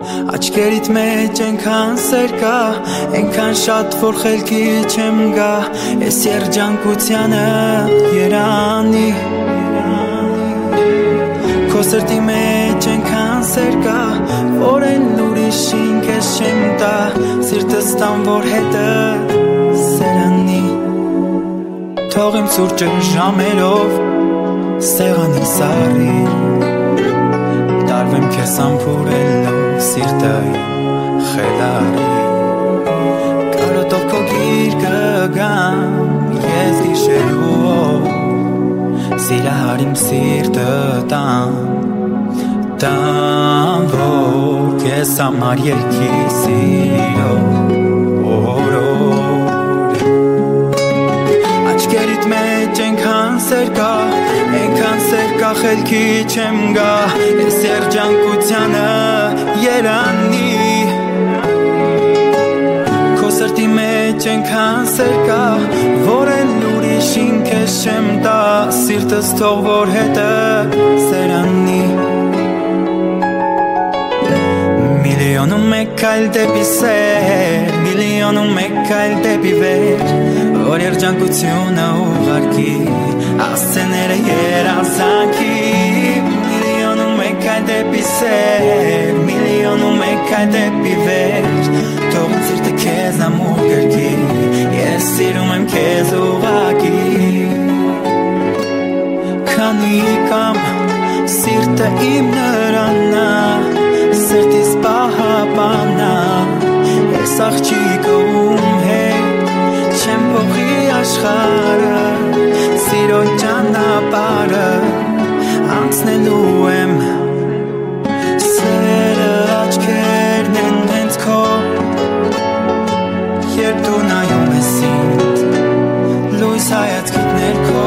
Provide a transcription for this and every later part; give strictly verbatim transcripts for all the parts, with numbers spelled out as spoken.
Աչքերիդ մեջ ենքան սեր կա, ենքան շատ որ խելքի չեմ գա, ես երջանկությանը երանի Քո սրտի մեջ ենքան սեր կա, որ են ուրիշին քեզ չեմ տա, սիրտս տամ որ հետը սերանի Թող իմ սուրճը ժամերով սեղանին սառի Տարվեմ քեզ ամփուրելով սիրտը խելարի Կարոտով քո գիրկը գամ ես գիշերով Սիրահար իմ սիրտը տամ Տամ որ քեզ համար ելքի սիրով օրոր Աչքերիդ մեջ ենքան սեր կա Ենքան սեր կա խելքի չեմ գա Ես երջանկությանը երանի Քո սրտի մեջ ենքան սեր կա Որ էլ ուրիշին քեզ չեմ տա Սիրտս թող որ հետը սերանի Միլիոնում մեկ այլ դեպի սեր Միլիոնում մեկ այլ դեպի վեր Որ երջանկությունը ուղարկի Ասցեները երազանքի Միլիոնում մեկ այլ դեպի սեր Միլիոնում մեկ այլ դեպի վեր Թող իմ սիրտը քեզ ամուր գրկի Ես սիրում եմ քեզ ուղղակի Քանի կամ սիրտը իմ նրանա Սրտիս պահապանա Ես աղջիկը ում հետ Չեմ փոխի աշխարհը Սիրո ճանապարհը Անցնելու եմ Սերը աչքերն են հենց քո Երբ դու նայում ես ինձ Լույս հայացքիդ ներքո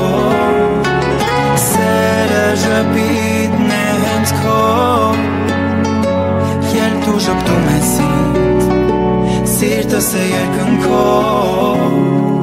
Սերը ժպիտն է հենց քո Երբ դու ժպտում ես ինձ Սիրտս է երկնքով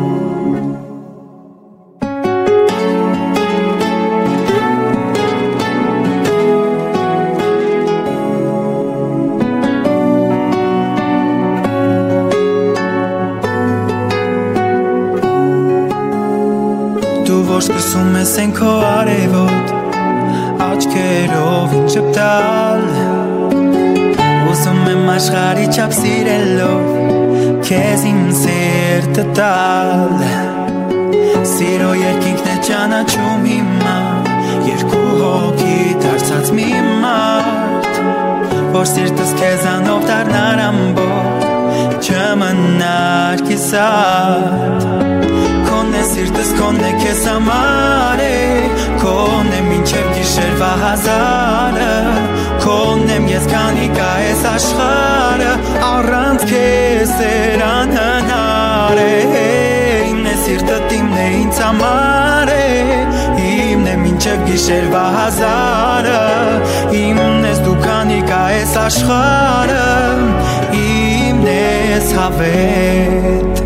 Դու որ սկսում ես են քո արևոտ Աչքերով ինձ շպտալ Ուզում եմ աշխարհի չափ սիրելով Քեզ իմ սիրտը տալ Սիրո երկինքն է ճանաչում հիմա Երկու հոգի դարձած մի մարդ Որ սիրտս քեզանով դառնար ամբողջ Չմնար կիսատ Քոնն է սիրտս քոնն է քեզ համար է Քոնն է մինչև գիշերվա հազարը Քոնն եմ ես քանի կա ես աշխարհը Առանց քեզ սերան հնար է Իմն է սիրտդ իմն է ինձ համար է Իմն է մինչև գիշերվա հազարը Իմն ես դու քանի կա ես աշխարհը Իմն ես հավետ